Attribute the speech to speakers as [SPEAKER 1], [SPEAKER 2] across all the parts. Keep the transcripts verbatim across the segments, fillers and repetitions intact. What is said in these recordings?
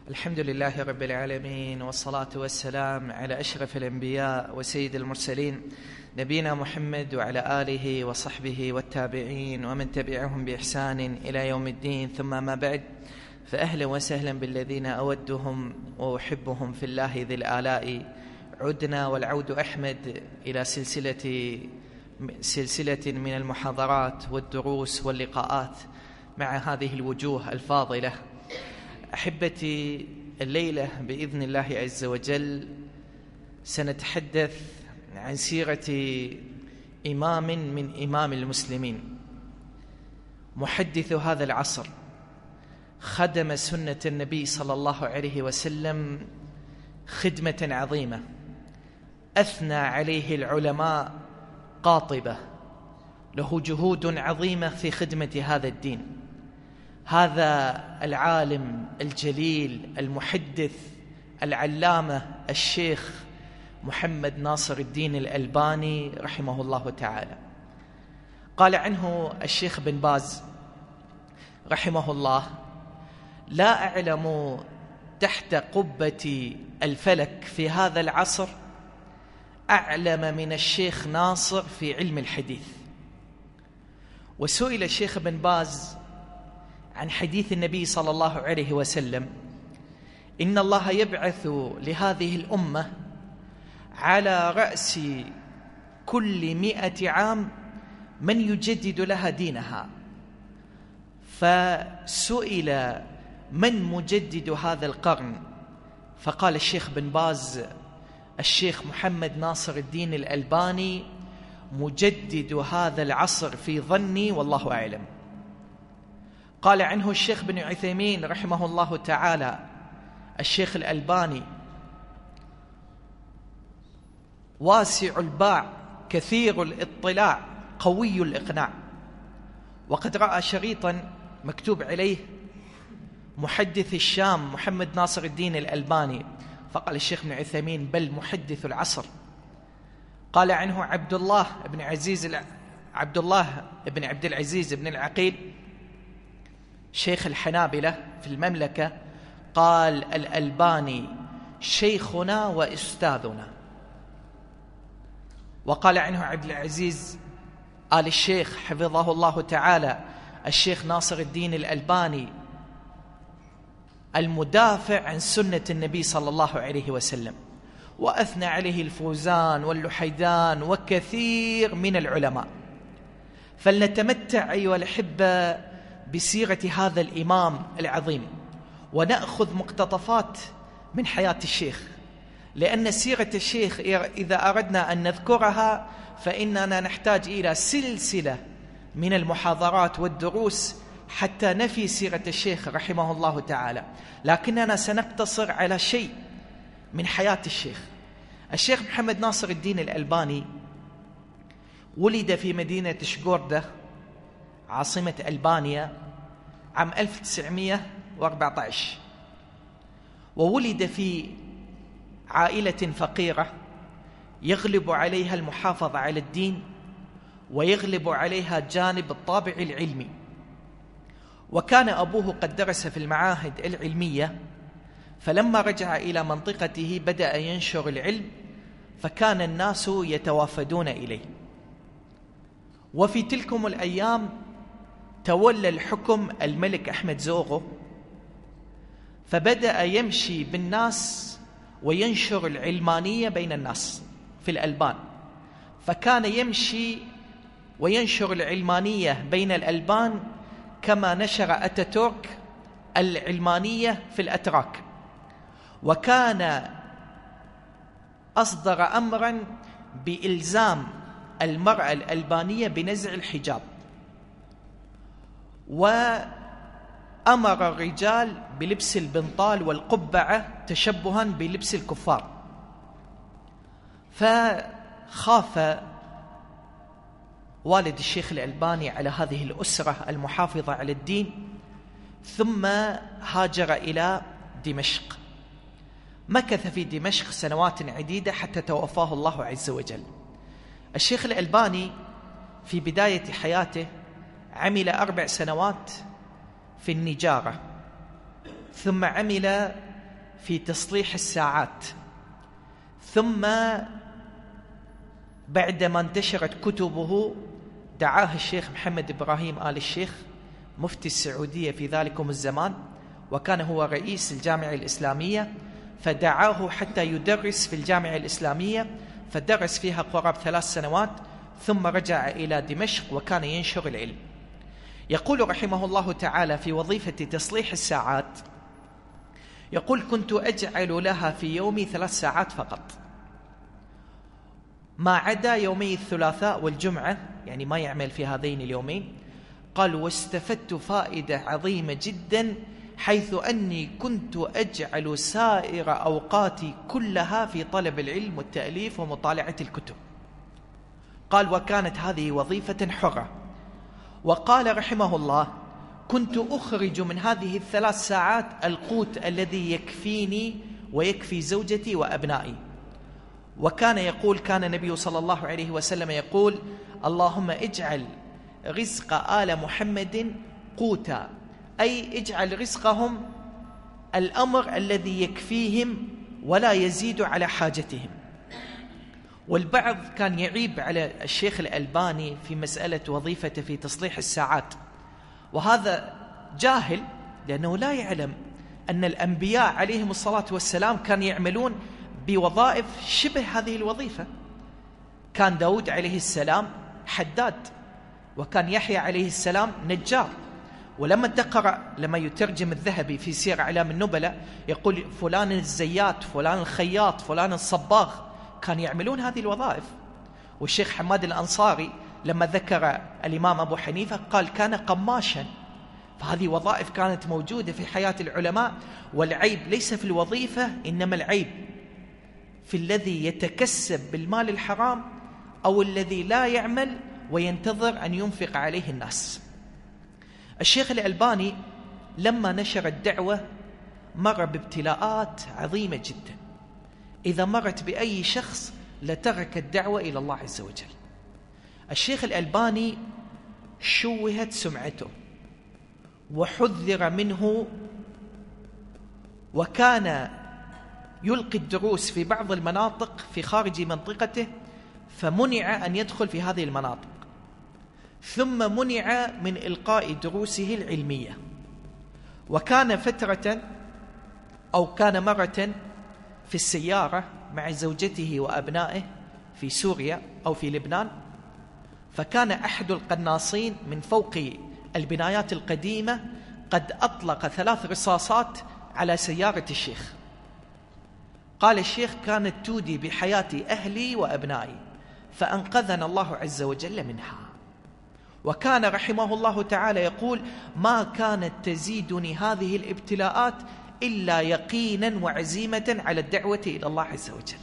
[SPEAKER 1] الحمد لله رب العالمين، والصلاة والسلام على أشرف الأنبياء وسيد المرسلين نبينا محمد وعلى آله وصحبه والتابعين ومن تبعهم بإحسان إلى يوم الدين. ثم ما بعد، فأهلا وسهلا بالذين أودهم وأحبهم في الله ذي الآلاء. عدنا والعود أحمد إلى سلسلة سلسلة من المحاضرات والدروس واللقاءات مع هذه الوجوه الفاضلة. أحبتي، الليلة بإذن الله عز وجل سنتحدث عن سيرة إمام من إمام المسلمين، محدث هذا العصر، خدم سنة النبي صلى الله عليه وسلم خدمة عظيمة، أثنى عليه العلماء قاطبة، له جهود عظيمة في خدمة هذا الدين. هذا العالم الجليل المحدث العلامة الشيخ محمد ناصر الدين الألباني رحمه الله تعالى. قال عنه الشيخ بن باز رحمه الله: لا أعلم تحت قبة الفلك في هذا العصر أعلم من الشيخ ناصر في علم الحديث. وسئل الشيخ بن باز عن حديث النبي صلى الله عليه وسلم: إن الله يبعث لهذه الأمة على رأس كل مئة عام من يجدد لها دينها. فسئل: من مجدد هذا القرن؟ فقال الشيخ بن باز: الشيخ محمد ناصر الدين الألباني مجدد هذا العصر في ظني والله أعلم. قال عنه الشيخ بن عثيمين رحمه الله تعالى: الشيخ الألباني واسع الباع كثير الاطلاع قوي الإقناع. وقد رأى شريطا مكتوب عليه محدث الشام محمد ناصر الدين الألباني، فقال الشيخ بن عثيمين: بل محدث العصر. قال عنه عبد الله بن عزيز عبد الله بن عبد العزيز بن العقيل شيخ الحنابلة في المملكة، قال: الألباني شيخنا وأستاذنا. وقال عنه عبد العزيز آل الشيخ حفظه الله تعالى: الشيخ ناصر الدين الألباني المدافع عن سنة النبي صلى الله عليه وسلم. وأثنى عليه الفوزان واللحيدان وكثير من العلماء. فلنتمتع أيها الأحبة بسيرة هذا الإمام العظيم، ونأخذ مقتطفات من حياة الشيخ، لأن سيرة الشيخ إذا أردنا أن نذكرها فإننا نحتاج إلى سلسلة من المحاضرات والدروس حتى نفي سيرة الشيخ رحمه الله تعالى، لكننا سنقتصر على شيء من حياة الشيخ. الشيخ محمد ناصر الدين الألباني ولد في مدينة شقوردة عاصمة ألبانيا عام ألف وتسعمائة وأربعة عشر، وولد في عائلة فقيرة يغلب عليها المحافظة على الدين ويغلب عليها جانب الطابع العلمي. وكان أبوه قد درس في المعاهد العلمية، فلما رجع إلى منطقته بدأ ينشر العلم، فكان الناس يتوافدون إليه. وفي تلكم الأيام تولى الحكم الملك أحمد زوغو، فبدأ يمشي بالناس وينشر العلمانية بين الناس في الألبان. فكان يمشي وينشر العلمانية بين الألبان كما نشر أتاتورك العلمانية في الأتراك. وكان أصدر أمرا بإلزام المرأة الألبانية بنزع الحجاب، وأمر الرجال بلبس البنطال والقبعة تشبها بلبس الكفار. فخاف والد الشيخ الألباني على هذه الأسرة المحافظة على الدين، ثم هاجر إلى دمشق. مكث في دمشق سنوات عديدة حتى توفاه الله عز وجل. الشيخ الألباني في بداية حياته عمل أربع سنوات في النجارة، ثم عمل في تصليح الساعات، ثم بعدما انتشرت كتبه دعاه الشيخ محمد إبراهيم آل الشيخ مفتي السعودية في ذلكم الزمان، وكان هو رئيس الجامعة الإسلامية، فدعاه حتى يدرس في الجامعة الإسلامية، فدرس فيها قرابة ثلاث سنوات، ثم رجع إلى دمشق وكان ينشر العلم. يقول رحمه الله تعالى في وظيفة تصليح الساعات، يقول: كنت أجعل لها في يومي ثلاث ساعات فقط، ما عدا يومي الثلاثاء والجمعة، يعني ما يعمل في هذين اليومين. قال: واستفدت فائدة عظيمة جدا، حيث أني كنت أجعل سائر أوقاتي كلها في طلب العلم والتأليف ومطالعة الكتب. قال: وكانت هذه وظيفة حرة. وقال رحمه الله: كنت أخرج من هذه الثلاث ساعات القوت الذي يكفيني ويكفي زوجتي وأبنائي. وكان يقول، كان النبي صلى الله عليه وسلم يقول: اللهم اجعل رزق آل محمد قوتا، أي اجعل رزقهم الأمر الذي يكفيهم ولا يزيد على حاجتهم. والبعض كان يعيب على الشيخ الألباني في مسألة وظيفته في تصليح الساعات، وهذا جاهل، لأنه لا يعلم أن الأنبياء عليهم الصلاة والسلام كان يعملون بوظائف شبه هذه الوظيفة. كان داود عليه السلام حداد، وكان يحيى عليه السلام نجار. ولما تقرأ لما يترجم الذهبي في سير أعلام النبلاء يقول: فلان الزيات، فلان الخياط، فلان الصباغ، كان يعملون هذه الوظائف. والشيخ حماد الأنصاري لما ذكر الإمام أبو حنيفة قال: كان قماشا. فهذه وظائف كانت موجودة في حياة العلماء. والعيب ليس في الوظيفة، إنما العيب في الذي يتكسب بالمال الحرام، أو الذي لا يعمل وينتظر أن ينفق عليه الناس. الشيخ الألباني لما نشر الدعوة مر بابتلاءات عظيمة جدا، إذا مرت بأي شخص لترك الدعوة إلى الله عز وجل. الشيخ الألباني شوهت سمعته وحذر منه، وكان يلقي الدروس في بعض المناطق في خارج منطقته، فمنع أن يدخل في هذه المناطق، ثم منع من إلقاء دروسه العلمية. وكان فترة أو كان مرة في السيارة مع زوجته وأبنائه في سوريا أو في لبنان، فكان أحد القناصين من فوق البنايات القديمة قد أطلق ثلاث رصاصات على سيارة الشيخ. قال الشيخ: كانت تودي بحياة أهلي وأبنائي، فأنقذنا الله عز وجل منها. وكان رحمه الله تعالى يقول: ما كانت تزيدني هذه الابتلاءات إلا يقينا وعزيمة على الدعوة إلى الله عز وجل.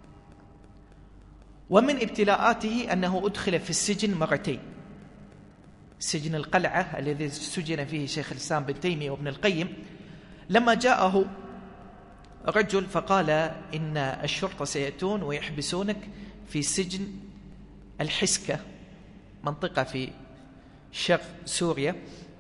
[SPEAKER 1] ومن ابتلاءاته أنه أدخل في السجن مرتين، سجن القلعة الذي سجن فيه شيخ الإسلام بن تيمية وابن القيم. لما جاءه رجل فقال: إن الشرطة سيأتون ويحبسونك في سجن الحسكة، منطقة في شرق سوريا.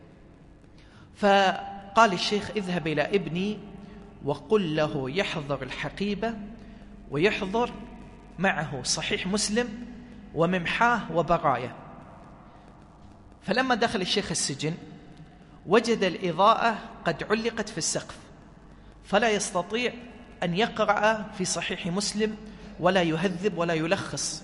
[SPEAKER 1] فقال الشيخ: اذهب إلى ابني وقل له يحضر الحقيبة ويحضر معه صحيح مسلم وممحاه وبراية. فلما دخل الشيخ السجن وجد الإضاءة قد علقت في السقف، فلا يستطيع أن يقرأ في صحيح مسلم ولا يهذب ولا يلخص.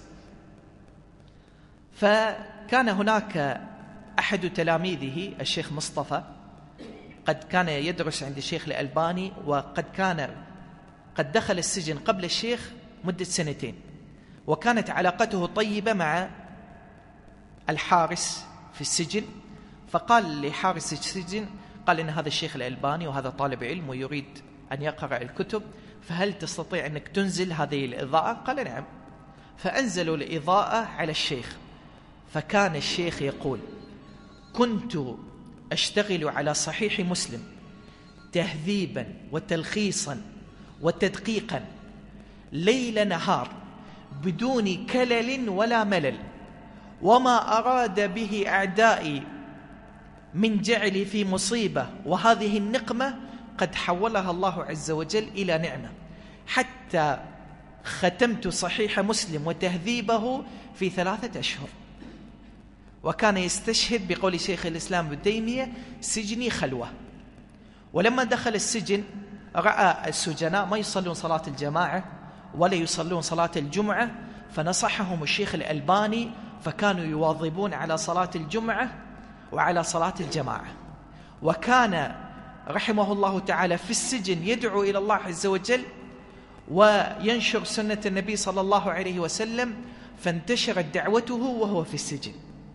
[SPEAKER 1] فكان هناك أحد تلاميذه الشيخ مصطفى قد كان يدرس عند الشيخ الألباني، وقد كان قد دخل السجن قبل الشيخ مدة سنتين، وكانت علاقته طيبة مع الحارس في السجن. فقال لحارس السجن، قال: إن هذا الشيخ الألباني وهذا طالب علم ويريد أن يقرأ الكتب، فهل تستطيع أنك تنزل هذه الإضاءة؟ قال: نعم. فأنزلوا الإضاءة على الشيخ، فكان الشيخ يقول: كنت أشتغل على صحيح مسلم تهذيبا وتلخيصا وتدقيقا ليل نهار بدون كلل ولا ملل، وما أراد به أعدائي من جعلي في مصيبة وهذه النقمة قد حولها الله عز وجل إلى نعمة، حتى ختمت صحيح مسلم وتهذيبه في ثلاثة أشهر. وكان يستشهد بقول شيخ الإسلام ابن تيمية: سجني خلوة. ولما دخل السجن رأى السجناء ما يصلون صلاة الجماعة ولا يصلون صلاة الجمعة، فنصحهم الشيخ الألباني فكانوا يواظبون على صلاة الجمعة وعلى صلاة الجماعة. وكان رحمه الله تعالى في السجن يدعو إلى الله عز وجل وينشر سنة النبي صلى الله عليه وسلم، فانتشرت دعوته وهو في السجن.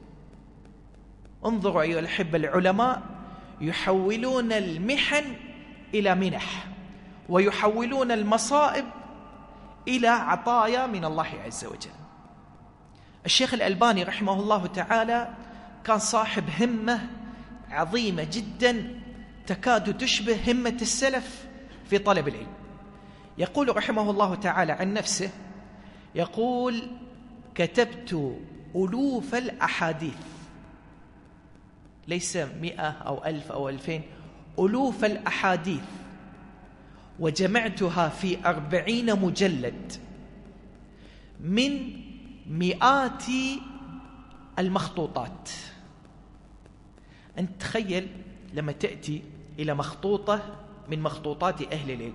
[SPEAKER 1] انظروا أيها الأحبة، العلماء يحولون المحن إلى منح، ويحولون المصائب إلى عطايا من الله عز وجل. الشيخ الألباني رحمه الله تعالى كان صاحب همة عظيمة جدا تكاد تشبه همة السلف في طلب العلم. يقول رحمه الله تعالى عن نفسه، يقول: كتبت ألوف الأحاديث، ليس مئة أو ألف أو ألفين، ألوف الأحاديث، وجمعتها في أربعين مجلد من مئات المخطوطات. أنت تخيل لما تأتي إلى مخطوطة من مخطوطات أهل العلم،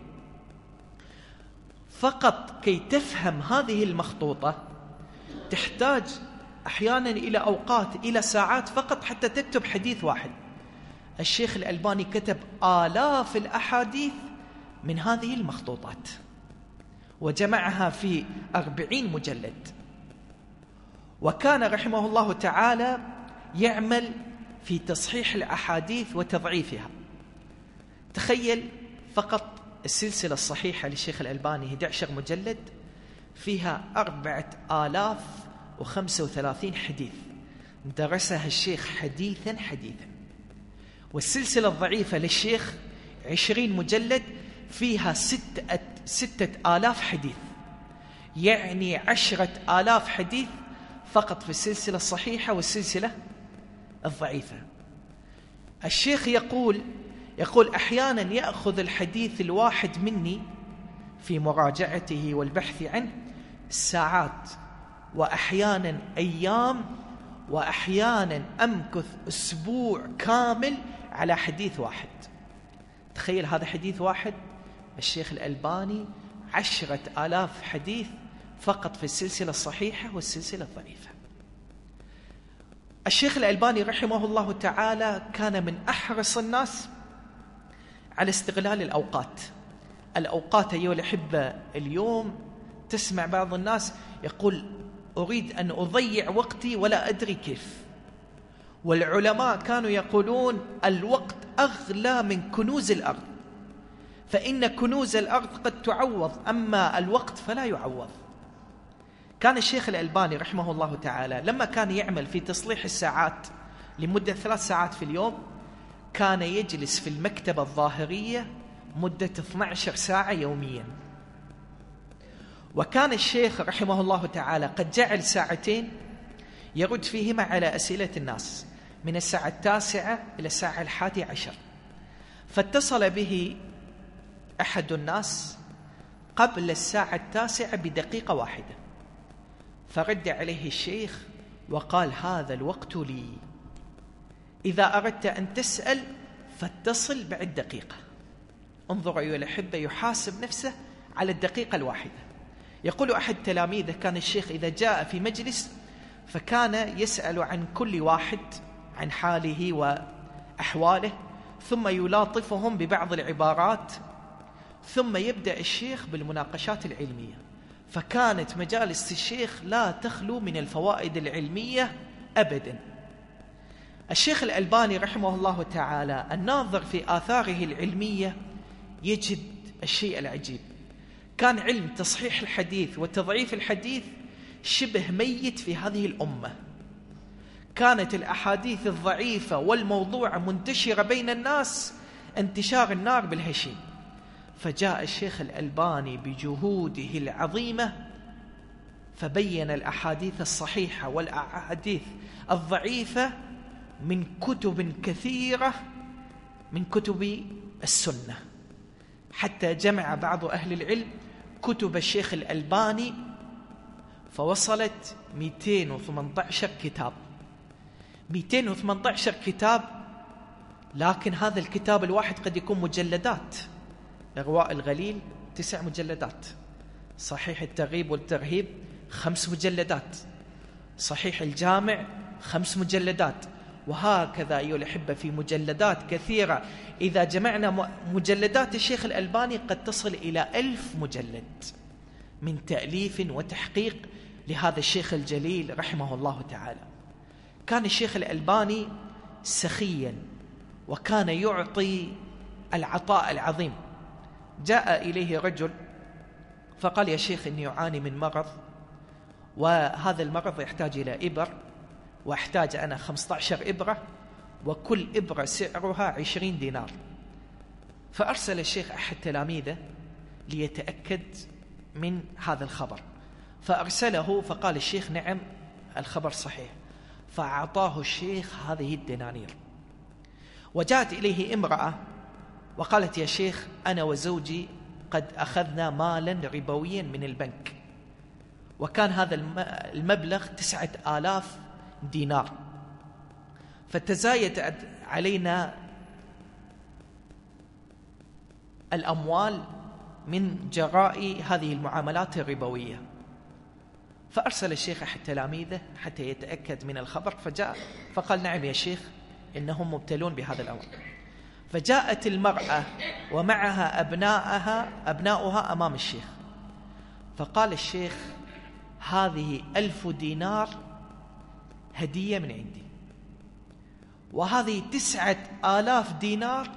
[SPEAKER 1] فقط كي تفهم هذه المخطوطة تحتاج أحيانا إلى أوقات، إلى ساعات فقط حتى تكتب حديث واحد. الشيخ الألباني كتب آلاف الأحاديث من هذه المخطوطات وجمعها في أربعين مجلد. وكان رحمه الله تعالى يعمل في تصحيح الأحاديث وتضعيفها. تخيل فقط السلسلة الصحيحة للشيخ الألباني أحد عشر مجلد، فيها أربعة آلاف وخمسة وثلاثين حديث درسها الشيخ حديثا حديثا. والسلسلة الضعيفة للشيخ عشرين مجلد، فيها ستة, ستة آلاف حديث، يعني عشرة آلاف حديث فقط في السلسلة الصحيحة والسلسلة الضعيفة. الشيخ يقول يقول أحيانا يأخذ الحديث الواحد مني في مراجعته والبحث عنه ساعات، وأحيانا أيام، وأحيانا أمكث أسبوع كامل على حديث واحد. تخيل هذا حديث واحد، الشيخ الألباني عشرة آلاف حديث فقط في السلسلة الصحيحة والسلسلة الضعيفة. الشيخ الألباني رحمه الله تعالى كان من أحرص الناس على استغلال الأوقات. الأوقات أيها الأحبة، اليوم تسمع بعض الناس يقول: أريد أن أضيع وقتي ولا أدري كيف. والعلماء كانوا يقولون: الوقت أغلى من كنوز الأرض، فإن كنوز الأرض قد تعوض، أما الوقت فلا يعوض. كان الشيخ الألباني رحمه الله تعالى لما كان يعمل في تصليح الساعات لمدة ثلاث ساعات في اليوم، كان يجلس في المكتبة الظاهرية مدة اثنتي عشرة ساعة يوميا. وكان الشيخ رحمه الله تعالى قد جعل ساعتين يرد فيهما على أسئلة الناس من الساعة التاسعة إلى الساعة الحادية عشر. فاتصل به أحد الناس قبل الساعة التاسعة بدقيقة واحدة، فرد عليه الشيخ وقال: هذا الوقت لي، إذا أردت أن تسأل فاتصل بعد دقيقة. انظروا أيها الأحبة، يحاسب نفسه على الدقيقة الواحدة. يقول أحد تلاميذه: كان الشيخ إذا جاء في مجلس فكان يسأل عن كل واحد عن حاله وأحواله، ثم يلاطفهم ببعض العبارات، ثم يبدأ الشيخ بالمناقشات العلمية. فكانت مجالس الشيخ لا تخلو من الفوائد العلمية أبدا. الشيخ الألباني رحمه الله تعالى الناظر في آثاره العلمية يجد الشيء العجيب. كان علم تصحيح الحديث وتضعيف الحديث شبه ميت في هذه الأمة. كانت الأحاديث الضعيفة والموضوع منتشرة بين الناس انتشار النار بالهشيم. فجاء الشيخ الألباني بجهوده العظيمة فبين الأحاديث الصحيحة والأحاديث الضعيفة من كتب كثيرة من كتب السنة. حتى جمع بعض أهل العلم كتب الشيخ الألباني فوصلت مئتين وثمانية عشر كتاب. مئتين وثمانية عشر كتاب، لكن هذا الكتاب الواحد قد يكون مجلدات. إغواء الغليل تسع مجلدات، صحيح الترغيب والترهيب خمس مجلدات، صحيح الجامع خمس مجلدات، وهكذا أيها الأحبة في مجلدات كثيرة. إذا جمعنا مجلدات الشيخ الألباني قد تصل إلى ألف مجلد من تأليف وتحقيق لهذا الشيخ الجليل رحمه الله تعالى. كان الشيخ الألباني سخيا، وكان يعطي العطاء العظيم. جاء إليه رجل فقال: يا شيخ، إني أعاني من مرض، وهذا المرض يحتاج إلى إبر، وأحتاج أنا خمسة عشر إبرة، وكل إبرة سعرها عشرين دينار. فأرسل الشيخ أحد تلاميذه ليتأكد من هذا الخبر، فأرسله فقال الشيخ: نعم الخبر صحيح. فأعطاه الشيخ هذه الدنانير. وجاءت إليه امرأة وقالت: يا شيخ، أنا وزوجي قد أخذنا مالا ربويا من البنك، وكان هذا المبلغ تسعة آلاف دينار، فتزايد علينا الأموال من جراء هذه المعاملات الربوية. فأرسل الشيخ أحد تلاميذه حتى يتأكد من الخبر، فجاء فقال: نعم يا شيخ، إنهم مبتلون بهذا الأمر. فجاءت المرأة ومعها أبناءها أبناؤها أمام الشيخ، فقال الشيخ: هذه ألف دينار هدية من عندي، وهذه تسعة آلاف دينار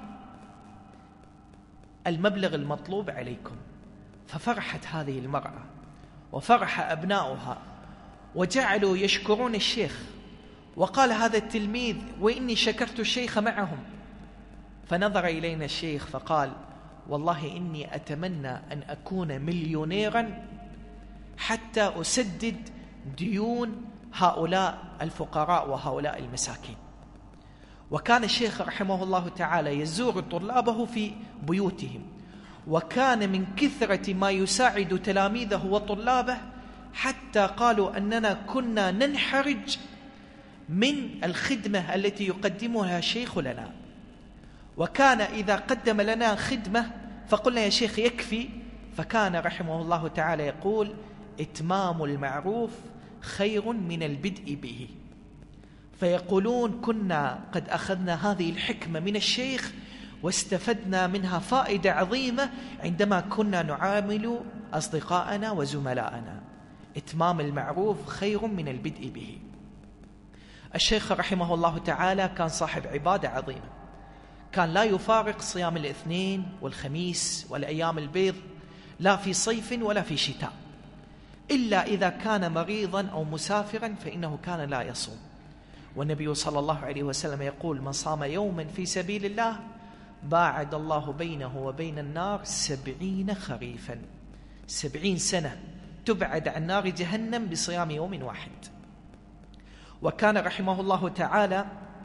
[SPEAKER 1] المبلغ المطلوب عليكم. ففرحت هذه المرأة وفرح أبناؤها، وجعلوا يشكرون الشيخ. وقال هذا التلميذ: وإني شكرت الشيخ معهم. فنظر إلينا الشيخ فقال: والله إني أتمنى أن أكون مليونيرا حتى أسدد ديون هؤلاء الفقراء وهؤلاء المساكين. وكان الشيخ رحمه الله تعالى يزور طلابه في بيوتهم، وكان من كثرة ما يساعد تلاميذه وطلابه حتى قالوا أننا كنا ننحرج من الخدمة التي يقدمها الشيخ لنا. وكان إذا قدم لنا خدمة فقلنا: يا شيخ يكفي، فكان رحمه الله تعالى يقول: إتمام المعروف خير من البدء به. فيقولون: كنا قد أخذنا هذه الحكمة من الشيخ واستفدنا منها فائدة عظيمة عندما كنا نعامل أصدقاءنا وزملاءنا. إتمام المعروف خير من البدء به. الشيخ رحمه الله تعالى كان صاحب عبادة عظيمة، كان لا يفارق صيام الاثنين والخميس والأيام البيض، لا في صيف ولا في شتاء، إلا إذا كان مريضا أو مسافرا فإنه كان لا يصوم. والنبي صلى الله عليه وسلم يقول: من صام يوما في سبيل الله باعد الله بينه وبين النار سبعين خريفا، سبعين سنة تبعد عن نار جهنم بصيام يوم واحد. وكان رحمه الله تعالى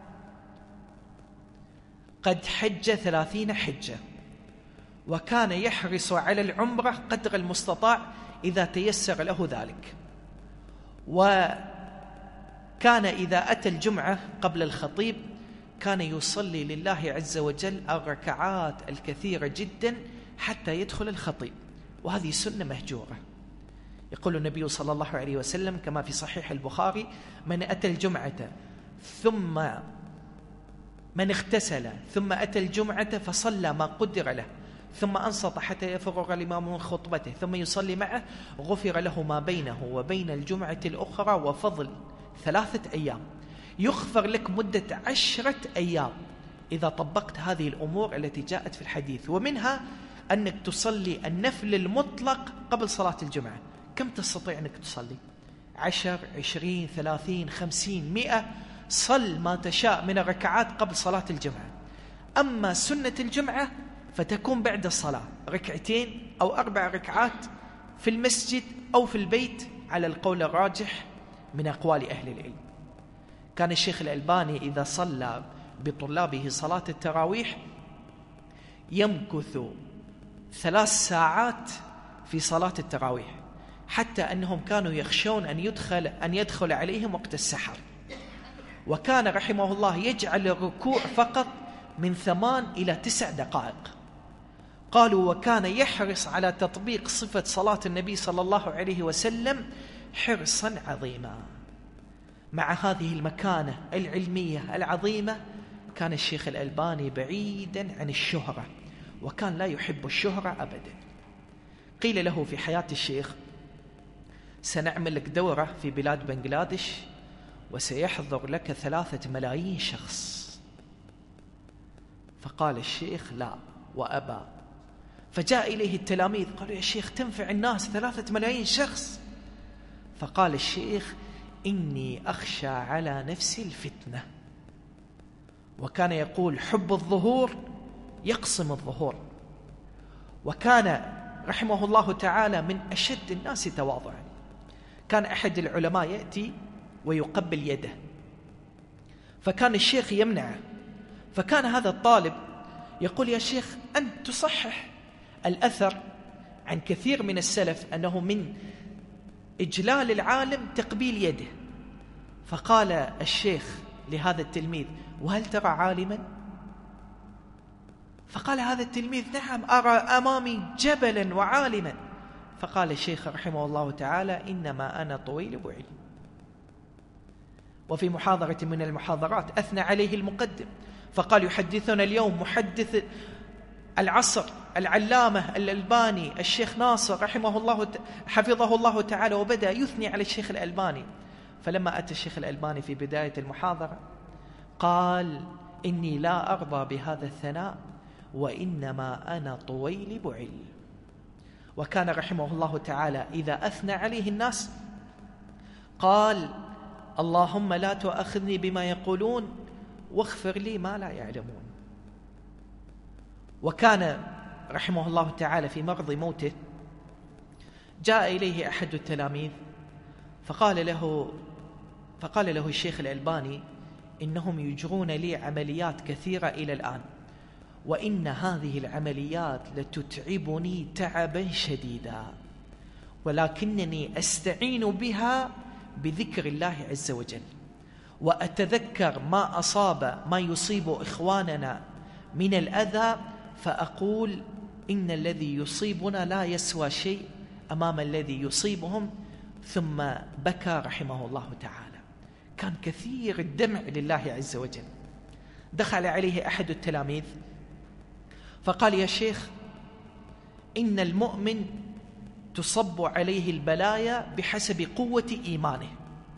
[SPEAKER 1] قد حج ثلاثين حجة، وكان يحرص على العمرة قدر المستطاع إذا تيسر له ذلك. وكان إذا أتى الجمعة قبل الخطيب كان يصلي لله عز وجل الركعات الكثيرة جدا حتى يدخل الخطيب، وهذه سنة مهجورة. يقول النبي صلى الله عليه وسلم كما في صحيح البخاري: من أتى الجمعة ثم من اغتسل ثم أتى الجمعة فصلى ما قدر له ثم أنصت حتى يفرغ الإمام من خطبته ثم يصلي معه غفر له ما بينه وبين الجمعة الأخرى وفضل ثلاثة أيام. يغفر لك مدة عشرة أيام إذا طبقت هذه الأمور التي جاءت في الحديث، ومنها أنك تصلي النفل المطلق قبل صلاة الجمعة. كم تستطيع أنك تصلي؟ عشر، عشرين، ثلاثين، خمسين، مئة، صل ما تشاء من الركعات قبل صلاة الجمعة. أما سنة الجمعة فتكون بعد الصلاة ركعتين أو أربع ركعات في المسجد أو في البيت على القول الراجح من أقوال أهل العلم. كان الشيخ الألباني إذا صلى بطلابه صلاة التراويح يمكث ثلاث ساعات في صلاة التراويح، حتى أنهم كانوا يخشون أن يدخل, أن يدخل عليهم وقت السحر. وكان رحمه الله يجعل الركوع فقط من ثمان إلى تسع دقائق. قالوا وكان يحرص على تطبيق صفة صلاة النبي صلى الله عليه وسلم حرصا عظيما. مع هذه المكانة العلمية العظيمة كان الشيخ الألباني بعيدا عن الشهرة، وكان لا يحب الشهرة أبدا. قيل له في حياة الشيخ سنعمل لك دورة في بلاد بنغلاديش وسيحضر لك ثلاثة ملايين شخص. فقال الشيخ لا وأبى. فجاء إليه التلاميذ قالوا يا شيخ تنفع الناس ثلاثة ملايين شخص؟ فقال الشيخ إني أخشى على نفسي الفتنة. وكان يقول حب الظهور يقسم الظهور. وكان رحمه الله تعالى من أشد الناس تواضعا. كان أحد العلماء يأتي ويقبل يده، فكان الشيخ يمنعه. فكان هذا الطالب يقول يا شيخ أنت تصحح الأثر عن كثير من السلف أنه من إجلال العالم تقبيل يده. فقال الشيخ لهذا التلميذ وهل ترى عالما؟ فقال هذا التلميذ نعم أرى أمامي جبلا وعالما. فقال الشيخ رحمه الله تعالى إنما أنا طويل بعلم. وفي محاضرة من المحاضرات أثنى عليه المقدم فقال يحدثنا اليوم محدث العصر العلامة الألباني الشيخ ناصر رحمه الله حفظه الله تعالى، وبدأ يثني على الشيخ الألباني. فلما أتى الشيخ الألباني في بداية المحاضرة قال إني لا أرضى بهذا الثناء وإنما أنا طويل بعلم. وكان رحمه الله تعالى إذا أثنى عليه الناس قال اللهم لا تؤاخذني بما يقولون واغفر لي ما لا يعلمون. وكان رحمه الله تعالى في مرض موته جاء إليه أحد التلاميذ فقال له فقال له الشيخ الألباني إنهم يجرون لي عمليات كثيرة إلى الآن، وإن هذه العمليات لتتعبني تعبا شديدا، ولكنني أستعين بها بذكر الله عز وجل، وأتذكر ما أصاب ما يصيب إخواننا من الأذى فأقول إن الذي يصيبنا لا يسوى شيء أمام الذي يصيبهم. ثم بكى رحمه الله تعالى. كان كثير الدمع لله عز وجل. دخل عليه أحد التلاميذ فقال يا شيخ إن المؤمن تصب عليه البلايا بحسب قوة إيمانه.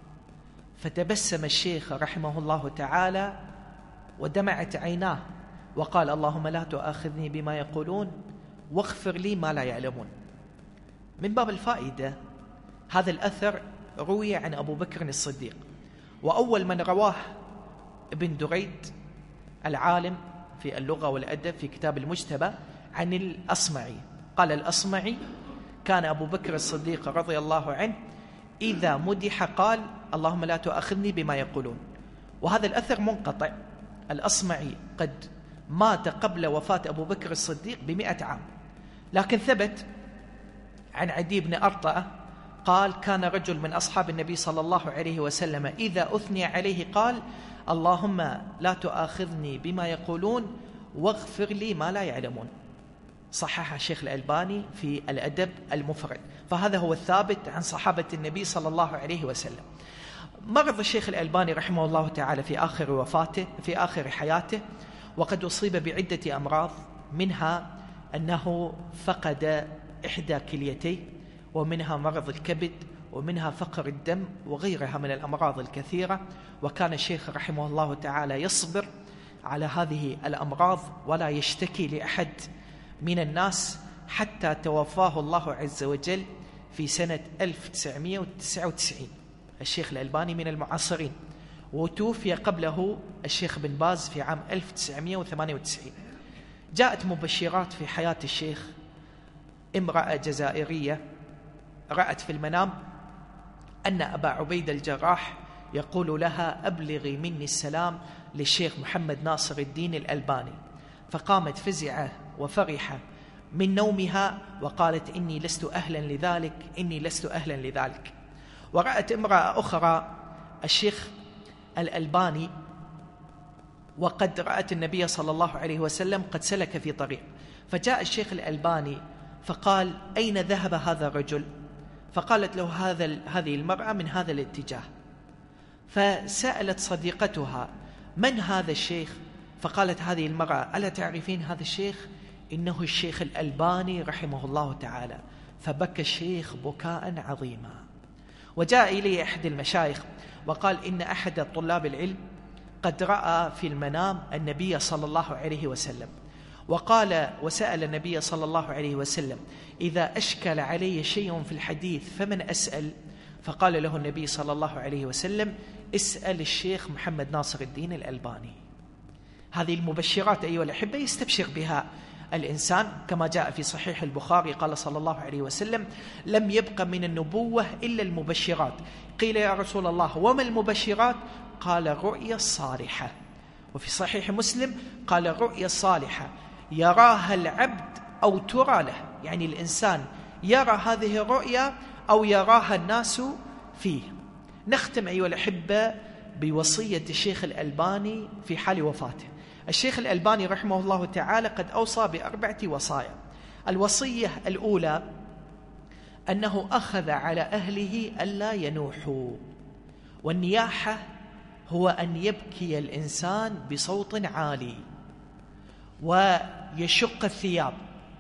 [SPEAKER 1] فتبسم الشيخ رحمه الله تعالى ودمعت عيناه وقال اللهم لا تؤاخذني بما يقولون واغفر لي ما لا يعلمون. من باب الفائدة هذا الأثر روي عن أبو بكر الصديق، وأول من رواه ابن دريد العالم في اللغة والأدب في كتاب المجتبى عن الأصمعي. قال الأصمعي كان أبو بكر الصديق رضي الله عنه إذا مدح قال اللهم لا تؤاخذني بما يقولون. وهذا الأثر منقطع. الأصمعي قد مات قبل وفاة أبو بكر الصديق بمئة عام، لكن ثبت عن عدي بن أرطأة قال كان رجل من أصحاب النبي صلى الله عليه وسلم إذا أثني عليه قال اللهم لا تؤاخذني بما يقولون واغفر لي ما لا يعلمون. صحح الشيخ الألباني في الأدب المفرد. فهذا هو الثابت عن صحابة النبي صلى الله عليه وسلم. مرض الشيخ الألباني رحمه الله تعالى في آخر وفاته في آخر حياته، وقد أصيب بعدة أمراض، منها أنه فقد إحدى كليتيه، ومنها مرض الكبد، ومنها فقر الدم، وغيرها من الأمراض الكثيرة. وكان الشيخ رحمه الله تعالى يصبر على هذه الأمراض ولا يشتكي لأحد من الناس حتى توفاه الله عز وجل في سنة ألف وتسعمائة وتسعة وتسعين. الشيخ الألباني من المعاصرين، وتوفي قبله الشيخ بن باز في عام ألف وتسعمائة وثمانية وتسعين. جاءت مبشرات في حياة الشيخ. امرأة جزائرية رأت في المنام أن أبا عبيد الجراح يقول لها أبلغي مني السلام للشيخ محمد ناصر الدين الألباني. فقامت فزعة وفرحة من نومها وقالت إني لست أهلا لذلك، إني لست أهلا لذلك. ورأت امرأة أخرى الشيخ الألباني، وقد رأت النبي صلى الله عليه وسلم قد سلك في طريق، فجاء الشيخ الألباني فقال: أين ذهب هذا الرجل؟ فقالت له: هذا هذه المرأة من هذا الاتجاه. فسألت صديقتها: من هذا الشيخ؟ فقالت هذه المرأة: ألا تعرفين هذا الشيخ؟ إنه الشيخ الألباني رحمه الله تعالى. فبكى الشيخ بكاء عظيما. وجاء إلي أحد المشايخ وقال إن أحد طلاب العلم قد رأى في المنام النبي صلى الله عليه وسلم، وقال وسأل النبي صلى الله عليه وسلم: إذا أشكل علي شيء في الحديث فمن أسأل؟ فقال له النبي صلى الله عليه وسلم: اسأل الشيخ محمد ناصر الدين الألباني. هذه المبشرات أيها الأحبة يستبشر بها الإنسان، كما جاء في صحيح البخاري قال صلى الله عليه وسلم: لم يبق من النبوة إلا المبشرات. قيل: يا رسول الله وما المبشرات؟ قال: الرؤيا الصالحة. وفي صحيح مسلم قال: الرؤيا الصالحة يراها العبد أو ترى له، يعني الإنسان يرى هذه الرؤيا أو يراها الناس فيه. نختم أيها الأحبة بوصية الشيخ الألباني في حال وفاته. الشيخ الألباني رحمه الله تعالى قد أوصى بأربعة وصايا. الوصية الأولى أنه أخذ على أهله ألا ينوحوا، والنياحة هو أن يبكي الإنسان بصوت عالي ويشق الثياب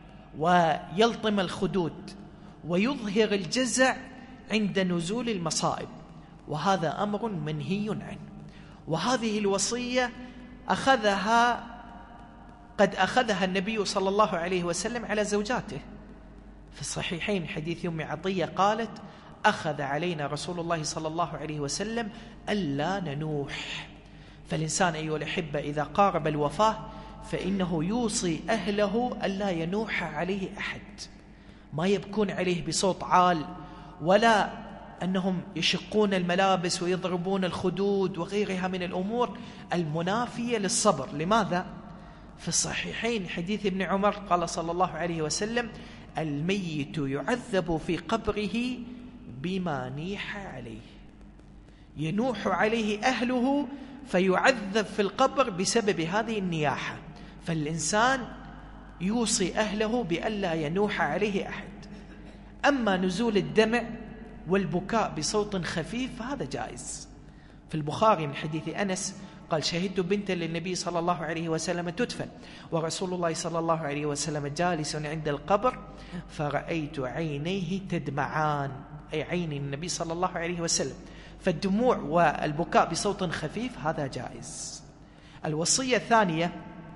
[SPEAKER 1] ويلطم الخدود ويظهر الجزع عند نزول المصائب، وهذا أمر منهي عنه. وهذه الوصية أخذها قد أخذها النبي صلى الله عليه وسلم على زوجاته. في الصحيحين حديث أم عطية قالت: أخذ علينا رسول الله صلى الله عليه وسلم ألا ننوح. فالإنسان أيها الأحبة إذا قارب الوفاة فإنه يوصي أهله ألا ينوح عليه أحد، ما يبكون عليه بصوت عال، ولا أنهم يشقون الملابس ويضربون الخدود وغيرها من الأمور المنافية للصبر. لماذا؟ في الصحيحين حديث ابن عمر قال صلى الله عليه وسلم: الميت يعذب في قبره بما نيح عليه. ينوح عليه أهله فيعذب في القبر بسبب هذه النياحة. فالإنسان يوصي أهله بألا ينوح عليه أحد. أما نزول الدمع والبكاء بصوت خفيف فهذا جائز. في البخاري من حديث أنس قال: شهدت بنتا للنبي صلى الله عليه وسلم تدفن ورسول الله صلى الله عليه وسلم جالس عند القبر فرأيت عينيه تدمعان، أي عين النبي صلى الله عليه وسلم. فالدموع والبكاء بصوت خفيف هذا جائز. الوصية الثانية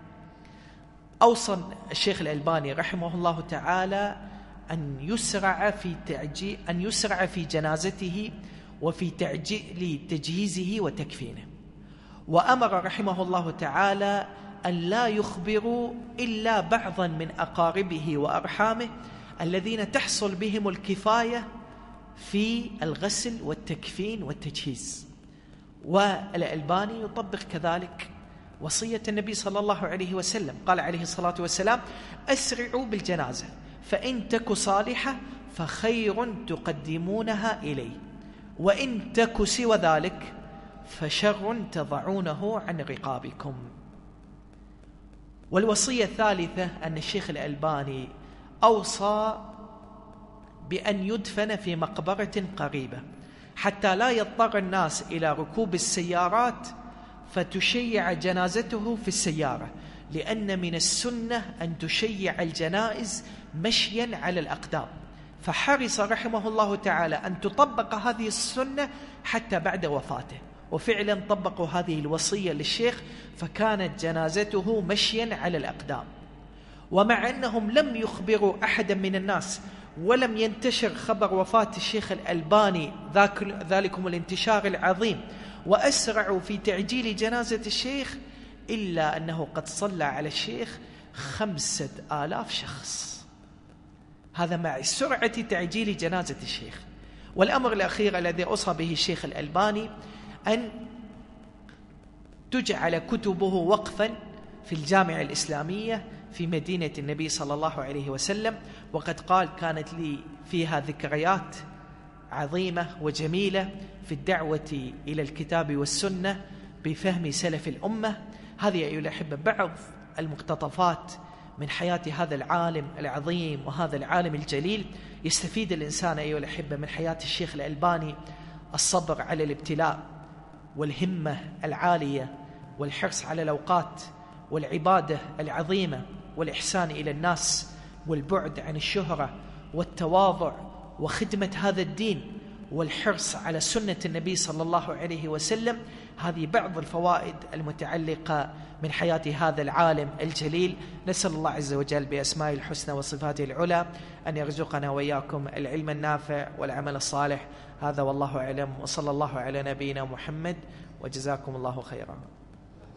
[SPEAKER 1] أوصى الشيخ الألباني رحمه الله تعالى أن يسرع في تعجيل أن يسرع في جنازته وفي تعجيل تجهيزه وتكفينه. وأمر رحمه الله تعالى أن لا يخبروا إلا بعضا من أقاربه وأرحامه الذين تحصل بهم الكفاية في الغسل والتكفين والتجهيز. والألباني يطبق كذلك وصية النبي صلى الله عليه وسلم. قال عليه الصلاة والسلام: أسرعوا بالجنازة فإن تك صالحة فخير تقدمونها إليه، وإن تك سوى ذلك فشر تضعونه عن رقابكم. والوصية الثالثة أن الشيخ الألباني أوصى بأن يدفن في مقبرة قريبة حتى لا يضطر الناس إلى ركوب السيارات فتشيع جنازته في السيارة، لأن من السنة أن تشيع الجنائز مشيا على الأقدام. فحرص رحمه الله تعالى أن تطبق هذه السنة حتى بعد وفاته، وفعلا طبقوا هذه الوصية للشيخ فكانت جنازته مشيا على الأقدام. ومع أنهم لم يخبروا أحدا من الناس ولم ينتشر خبر وفاة الشيخ الألباني ذلكم الانتشار العظيم وأسرعوا في تعجيل جنازة الشيخ، إلا أنه قد صلى على الشيخ خمسة آلاف شخص. هذا مع سرعة تعجيل جنازة الشيخ. والأمر الأخير الذي أوصى به الشيخ الألباني أن تجعل كتبه وقفا في الجامعة الإسلامية في مدينة النبي صلى الله عليه وسلم، وقد قال: كانت لي فيها ذكريات عظيمة وجميلة في الدعوة إلى الكتاب والسنة بفهم سلف الأمة. هذه أيها الأحبة بعض المقتطفات من حياة هذا العالم العظيم وهذا العالم الجليل. يستفيد الإنسان أيها الأحبة من حياة الشيخ الألباني الصبر على الابتلاء والهمة العالية والحرص على الأوقات والعبادة العظيمة والإحسان إلى الناس والبعد عن الشهرة والتواضع وخدمة هذا الدين والحرص على سنة النبي صلى الله عليه وسلم. هذه بعض الفوائد المتعلقة من حياة هذا العالم الجليل. نسأل الله عز وجل بأسمائه الحسنى وصفاته العلى أن يرزقنا وإياكم العلم النافع والعمل الصالح. هذا والله أعلم، وصلى الله على نبينا محمد، وجزاكم الله خيرا.